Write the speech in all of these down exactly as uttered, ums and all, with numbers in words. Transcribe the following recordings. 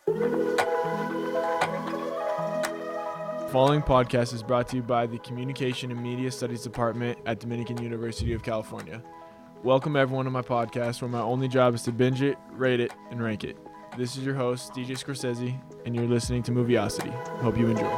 Following podcast is brought to you by the Communication and Media Studies Department at Dominican University of California. Welcome everyone to my podcast, where my only job is to binge it, rate it, and rank it. This is your host, D J Scorsese, and you're listening to Moviosity. Hope you enjoy.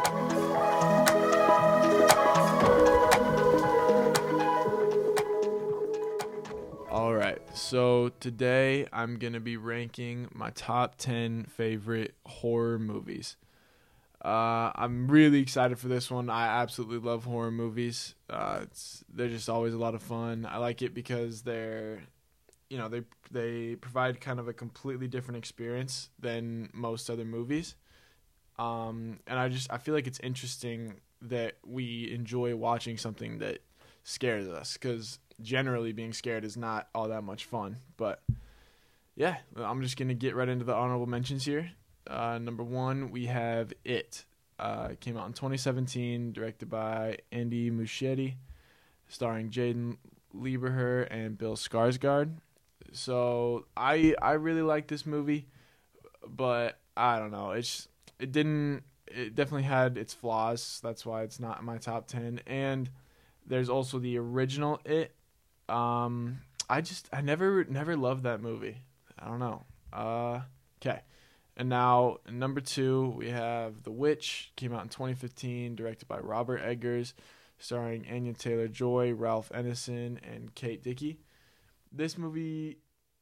All right, so today I'm going to be ranking my top ten favorite horror movies. Uh, I'm really excited for this one. I absolutely love horror movies. Uh, it's, they're just always a lot of fun. I like it because they're, you know, they they provide kind of a completely different experience than most other movies. Um, and I just I feel like it's interesting that we enjoy watching something that scares us, because generally being scared is not all that much fun. But yeah, I'm just gonna get right into the honorable mentions here. Uh, number one, we have It. Uh, it came out in twenty seventeen, directed by Andy Muschietti, starring Jaden Lieberher and Bill Skarsgård. So I I really like this movie, but I don't know. It's it didn't. It definitely had its flaws. That's why it's not in my top ten. And there's also the original It. Um, I just I never never loved that movie. I don't know. Uh, okay. And now, number two, we have The Witch. Came out in twenty fifteen, directed by Robert Eggers, starring Anya Taylor-Joy, Ralph Ineson, and Kate Dickie. This movie,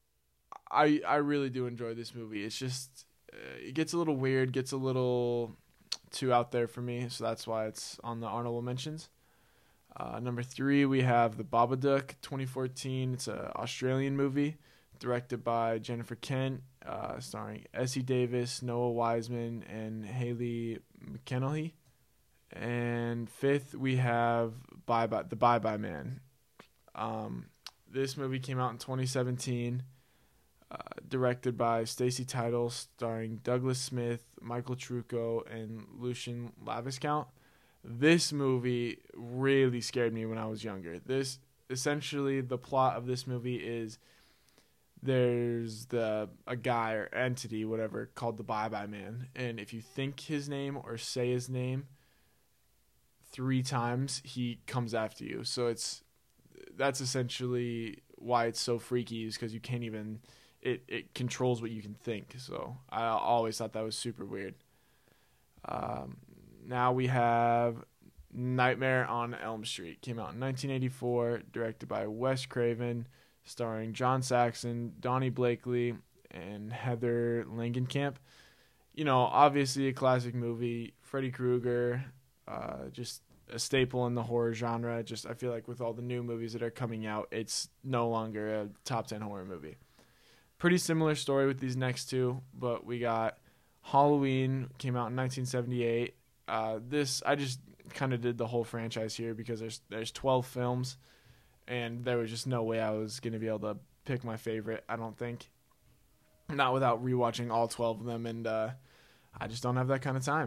I I really do enjoy this movie. It's just, uh, it gets a little weird, gets a little too out there for me, so that's why it's on the honorable mentions. Uh, number three, we have The Babadook, twenty fourteen. It's an Australian movie, directed by Jennifer Kent, uh, starring Essie Davis, Noah Wiseman, and Haley McKinley. And fifth, we have Bye Bye, The Bye Bye Man. Um, this movie came out in twenty seventeen, uh, directed by Stacey Tidal, starring Douglas Smith, Michael Trucco, and Lucien Laviscount. This movie really scared me when I was younger. This essentially, the plot of this movie is there's the a guy or entity, whatever, called the Bye Bye Man, and if you think his name or say his name three times, he comes after you. So it's that's essentially why it's so freaky, is because you can't even it it controls what you can think. So I always thought that was super weird. Um, now we have Nightmare on Elm Street. Came out in nineteen eighty-four, directed by Wes Craven, starring John Saxon, Donnie Blakely, and Heather Langenkamp. You know, obviously a classic movie. Freddy Krueger, uh, just a staple in the horror genre. Just I feel like with all the new movies that are coming out, it's no longer a top ten horror movie. Pretty similar story with these next two, but we got Halloween, came out in nineteen seventy-eight. Uh, this, I just kind of did the whole franchise here because there's there's twelve films. And there was just no way I was going to be able to pick my favorite, I don't think. Not without rewatching all twelve of them, and uh, I just don't have that kind of time.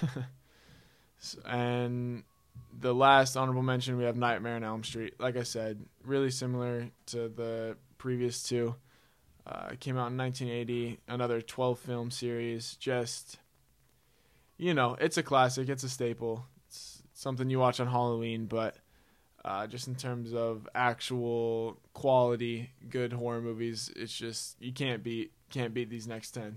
So, and the last honorable mention, we have Nightmare on Elm Street. Like I said, really similar to the previous two. Uh, it came out in nineteen eighty, another twelve-film series. Just, you know, it's a classic. It's a staple. It's something you watch on Halloween, but Uh, just in terms of actual quality, good horror movies, it's just you can't beat can't beat these next ten.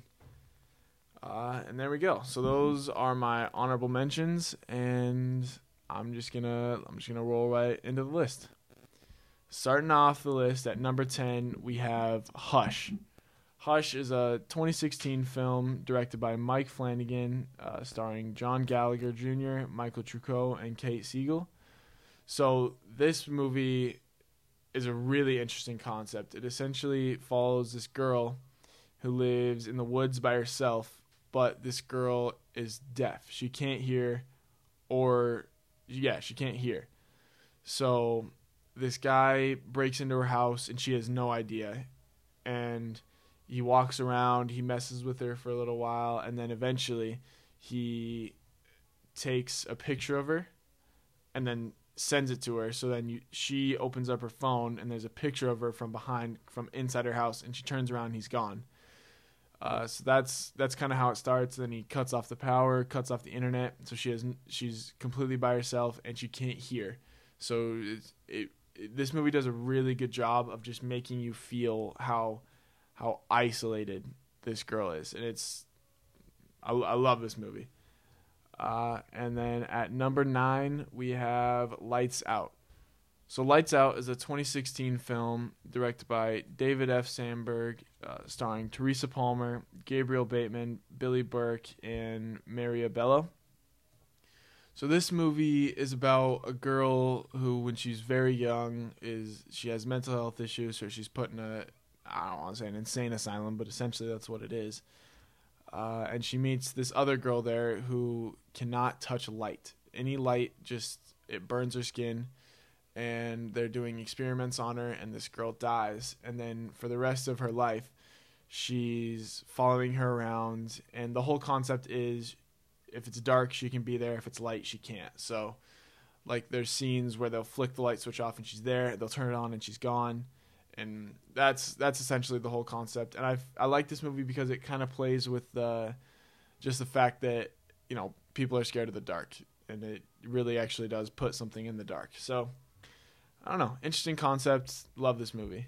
Uh, and there we go. So those are my honorable mentions, and I'm just gonna I'm just gonna roll right into the list. Starting off the list at number ten, we have Hush. Hush is a twenty sixteen film directed by Mike Flanagan, uh, starring John Gallagher Junior, Michael Trucco, and Kate Siegel. So this movie is a really interesting concept. It essentially follows this girl who lives in the woods by herself, but this girl is deaf. She can't hear, or, yeah, she can't hear. So this guy breaks into her house, and she has no idea. And he walks around, he messes with her for a little while, and then eventually he takes a picture of her and then sends it to her. So then you, she opens up her phone, and there's a picture of her from behind, from inside her house, and she turns around and he's gone. Uh, so that's that's kind of how it starts. Then he cuts off the power, cuts off the internet, so she has she's completely by herself and she can't hear. So it's, it, it this movie does a really good job of just making you feel how how isolated this girl is, and it's I, I love this movie. Uh, and then at number nine we have Lights Out. So Lights Out is a twenty sixteen film directed by David F. Sandberg, uh, starring Teresa Palmer, Gabriel Bateman, Billy Burke, and Maria Bello. So this movie is about a girl who, when she's very young, is she has mental health issues, so she's put in a, I don't want to say an insane asylum, but essentially that's what it is. Uh, and she meets this other girl there who cannot touch light. Any light, just, it burns her skin. And they're doing experiments on her, and this girl dies. And then for the rest of her life, she's following her around. And the whole concept is, if it's dark, she can be there. If it's light, she can't. So, like, there's scenes where they'll flick the light switch off and she's there. They'll turn it on and she's gone. And that's that's essentially the whole concept. And I I like this movie because it kind of plays with the, just the fact that, you know, people are scared of the dark. And it really actually does put something in the dark. So, I don't know. Interesting concept. Love this movie.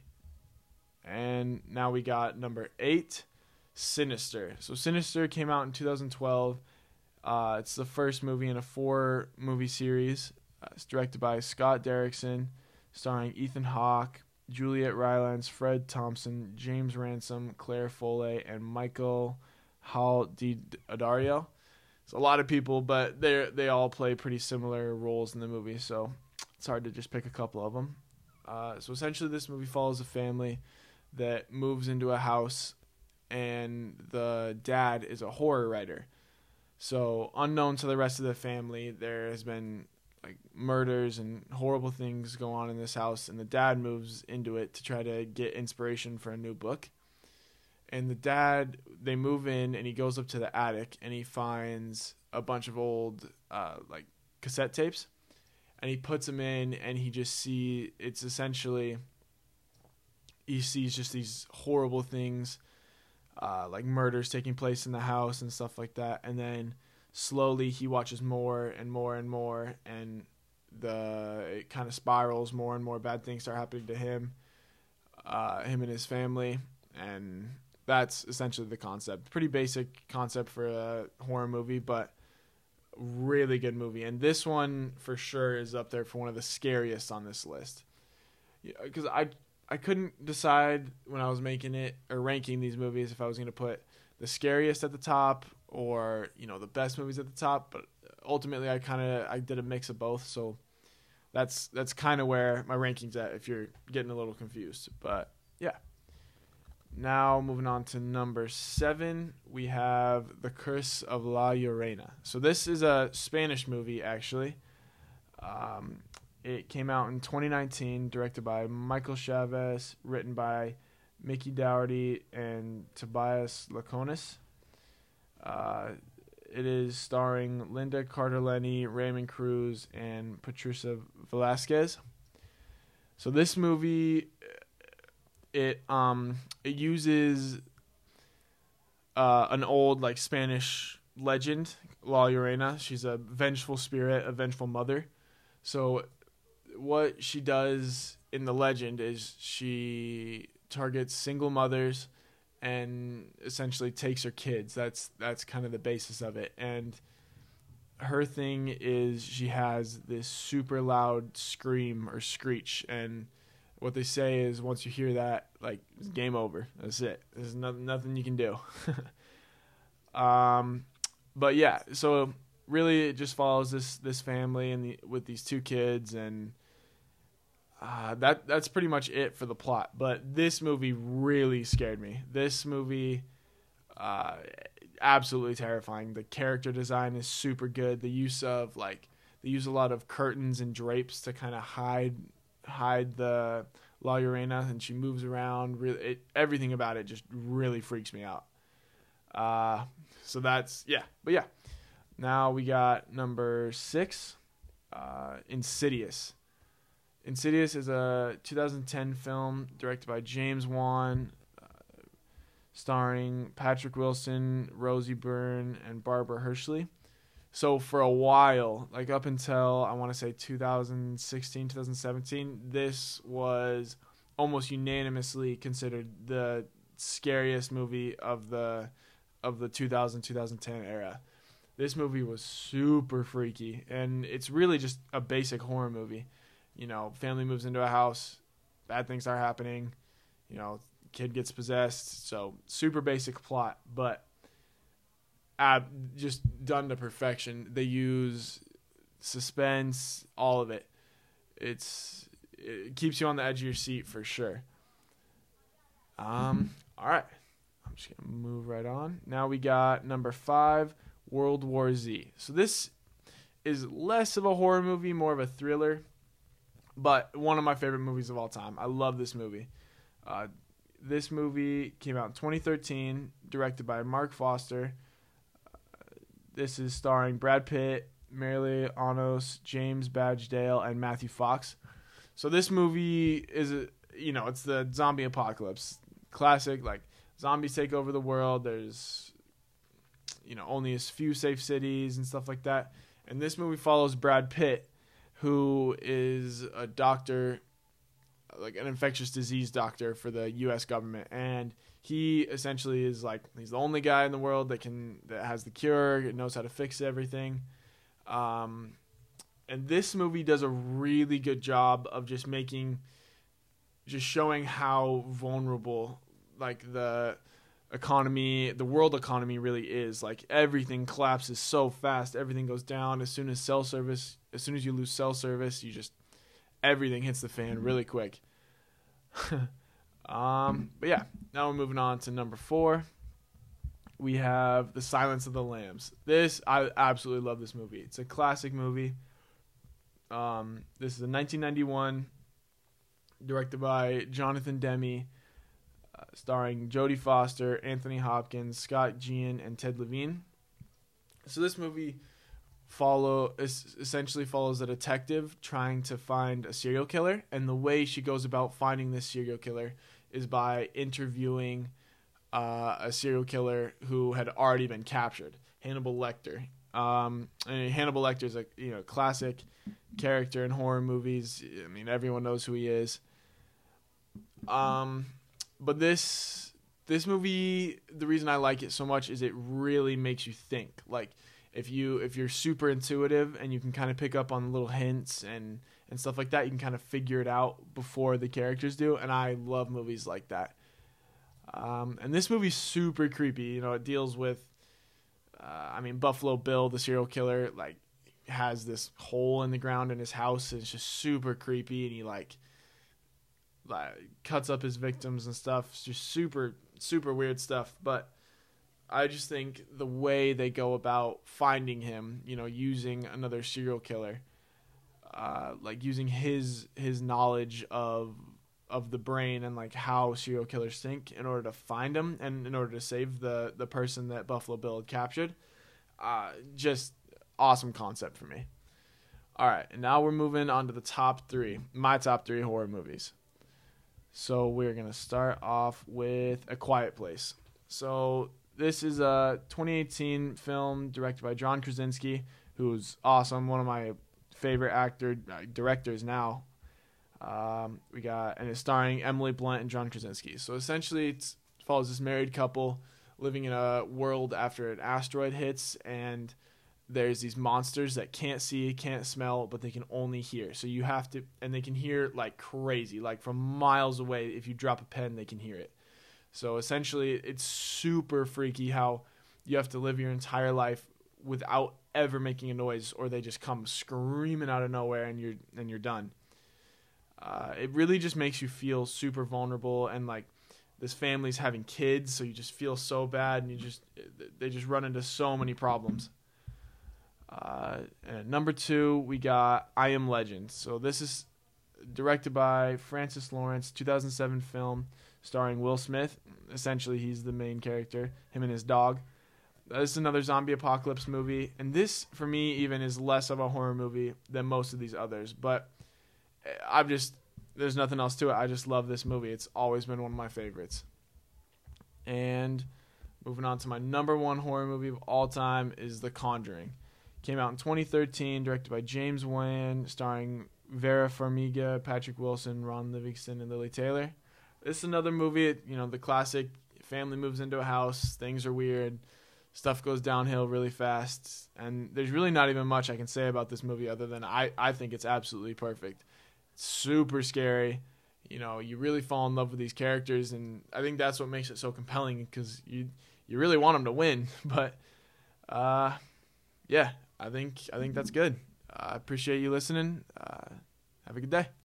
And now we got number eight, Sinister. So Sinister came out in two thousand twelve. Uh, it's the first movie in a four-movie series. Uh, it's directed by Scott Derrickson, starring Ethan Hawke, Juliet Rylance, Fred Thompson, James Ransom, Claire Foley, and Michael Hall Di Addario. It's a lot of people, but they they all play pretty similar roles in the movie, so it's hard to just pick a couple of them. Uh, so essentially this movie follows a family that moves into a house, and the dad is a horror writer. So unknown to the rest of the family, there has been like murders and horrible things go on in this house, and the dad moves into it to try to get inspiration for a new book. And the dad, they move in, and he goes up to the attic, and he finds a bunch of old uh, like cassette tapes. And he puts them in, and he just see it's essentially he sees just these horrible things, uh, like murders taking place in the house and stuff like that. And then slowly he watches more and more and more, and the it kind of spirals. More and more bad things start happening to him, uh, him and his family, and that's essentially the concept. Pretty basic concept for a horror movie, but really good movie. And this one for sure is up there for one of the scariest on this list, because I I couldn't decide when I was making it or ranking these movies if I was going to put the scariest at the top or, you know, the best movies at the top, but ultimately I kind of I did a mix of both, so that's that's kind of where my ranking's at if you're getting a little confused. But yeah, now moving on to number seven, we have The Curse of La Llorona. So this is a Spanish movie, actually. Um, it came out in twenty nineteen, directed by Michael Chavez, written by Mickey Dougherty and Tobias Laconis. Uh, it is starring Linda Cardellini, Raymond Cruz, and Patricia Velasquez. So this movie, it um it uses uh, an old like Spanish legend, La Llorona. She's a vengeful spirit, a vengeful mother. So what she does in the legend is she targets single mothers and essentially takes her kids. That's that's kind of the basis of it. And her thing is she has this super loud scream or screech, and what they say is once you hear that, like, it's game over. That's it. There's no, nothing you can do. um, but yeah, so really it just follows this this family and the, with these two kids, and uh, that that's pretty much it for the plot. But this movie really scared me. This movie, uh, absolutely terrifying. The character design is super good. The use of like they use a lot of curtains and drapes to kind of hide. hide the La Llorona, and she moves around. Really, it, everything about it just really freaks me out. Uh, so that's, yeah. But yeah, now we got number six, uh, Insidious. Insidious is a two thousand ten film directed by James Wan, uh, starring Patrick Wilson, Rosie Byrne, and Barbara Hershey. So for a while, like up until I want to say two thousand sixteen, two thousand seventeen, this was almost unanimously considered the scariest movie of the of the two thousand, twenty ten era. This movie was super freaky, and it's really just a basic horror movie. You know, family moves into a house, bad things are happening, you know, kid gets possessed, so super basic plot, but uh, just done to perfection. They use suspense, all of it. It's it keeps you on the edge of your seat for sure. Um, all right. I'm just going to move right on. Now we got number five, World War Z. So this is less of a horror movie, more of a thriller, but one of my favorite movies of all time. I love this movie. Uh, this movie came out in twenty thirteen, directed by Mark Foster. Uh, this is starring Brad Pitt, Marilyn Anos, James Badge Dale, and Matthew Fox. So this movie is, a, you know, it's the zombie apocalypse. Classic, like, zombies take over the world. There's, you know, only a few safe cities and stuff like that. And this movie follows Brad Pitt, who is a doctor, like an infectious disease doctor for the U S government. And he essentially is like, he's the only guy in the world that can, that has the cure, knows how to fix everything. Um, and this movie does a really good job of just making, just showing how vulnerable, like, the economy, the world economy really is. Like, everything collapses so fast. Everything goes down as soon as cell service, as soon as you lose cell service, you just, everything hits the fan really quick. um, but yeah, now we're moving on to number four. We have The Silence of the Lambs. This, I absolutely love this movie. It's a classic movie. Um, this is a nineteen ninety-one, directed by Jonathan Demme, uh, starring Jodie Foster, Anthony Hopkins, Scott Ginn, and Ted Levine. So this movie follow essentially follows a detective trying to find a serial killer, and the way she goes about finding this serial killer is by interviewing uh, a serial killer who had already been captured, Hannibal Lecter. Um, and Hannibal Lecter is a you know classic character in horror movies. I mean, everyone knows who he is. Um, but this this movie, the reason I like it so much is it really makes you think. Like, if you if you're super intuitive and you can kind of pick up on little hints and and stuff like that, you can kind of figure it out before the characters do. And I love movies like that. Um, and this movie's super creepy. You know, it deals with, uh, I mean, Buffalo Bill, the serial killer, like, has this hole in the ground in his house. And it's just super creepy, and he like, like cuts up his victims and stuff. It's just super super weird stuff. But I just think the way they go about finding him, you know, using another serial killer, uh, like using his his knowledge of of the brain and like how serial killers think in order to find him and in order to save the the person that Buffalo Bill had captured. Uh, just awesome concept for me. All right, and now we're moving on to the top three, my top three horror movies. So we're gonna start off with A Quiet Place. So this is a twenty eighteen film directed by John Krasinski, who's awesome, one of my favorite actor uh, directors now. Um, we got and it's starring Emily Blunt and John Krasinski. So essentially, it follows this married couple living in a world after an asteroid hits, and there's these monsters that can't see, can't smell, but they can only hear. So you have to, and they can hear like crazy, like from miles away. If you drop a pen, they can hear it. So essentially, it's super freaky how you have to live your entire life without ever making a noise, or they just come screaming out of nowhere, and you're and you're done. Uh, it really just makes you feel super vulnerable, and like this family's having kids, so you just feel so bad, and you just they just run into so many problems. Uh, and number two, we got I Am Legend. So this is directed by Francis Lawrence, two thousand seven film starring Will Smith. Essentially, he's the main character, him and his dog. This is another zombie apocalypse movie, and this, for me, even is less of a horror movie than most of these others, but I've just, there's nothing else to it. I just love this movie. It's always been one of my favorites. And moving on to my number one horror movie of all time is The Conjuring. Came out in twenty thirteen, directed by James Wan, starring Vera Farmiga, Patrick Wilson, Ron Livingston, and Lily Taylor. This is another movie, you know, the classic family moves into a house, things are weird, stuff goes downhill really fast, and there's really not even much I can say about this movie other than I, I think it's absolutely perfect. It's super scary. You know, you really fall in love with these characters, and I think that's what makes it so compelling because you you really want them to win. But, uh, yeah, I think I think that's good. I appreciate you listening. Uh, have a good day.